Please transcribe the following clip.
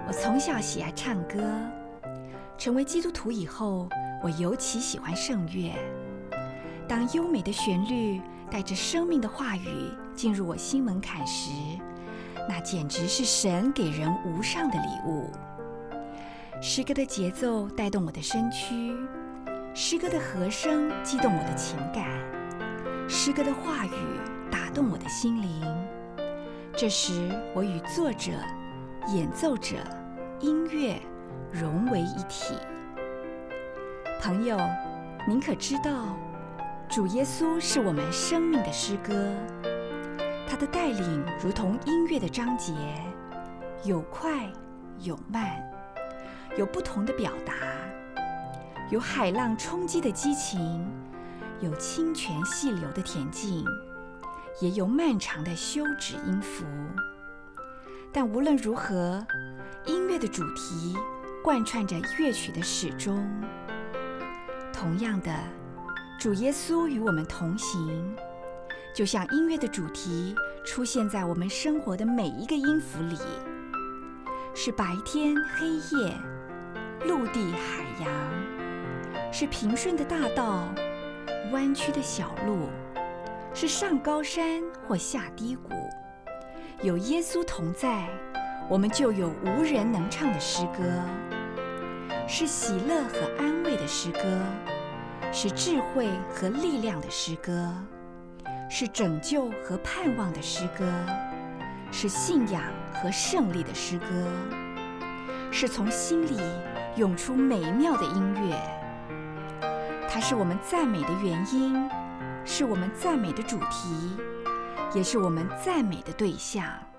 我从小喜爱唱歌，成为基督徒以后，我尤其喜欢圣乐。当优美的旋律带着生命的话语进入我心门槛时，那简直是神给人无上的礼物。诗歌的节奏带动我的身躯，诗歌的和声激动我的情感，诗歌的话语打动我的心灵。这时我与作者、演奏者、音乐融为一体。朋友，您可知道，主耶稣是我们生命的诗歌，他的带领如同音乐的章节，有快有慢，有不同的表达，有海浪冲击的激情，有清泉细流的恬静，也有漫长的休止音符。但无论如何，音乐的主题贯穿着乐曲的始终。同样的，主耶稣与我们同行，就像音乐的主题出现在我们生活的每一个音符里，是白天黑夜，陆地海洋，是平顺的大道，弯曲的小路，是上高山或下低谷。有耶稣同在，我们就有无人能唱的诗歌，是喜乐和安慰的诗歌，是智慧和力量的诗歌，是拯救和盼望的诗歌，是信仰和胜利的诗歌，是从心里涌出美妙的音乐。它是我们赞美的原因，是我们赞美的主题，也是我们赞美的对象。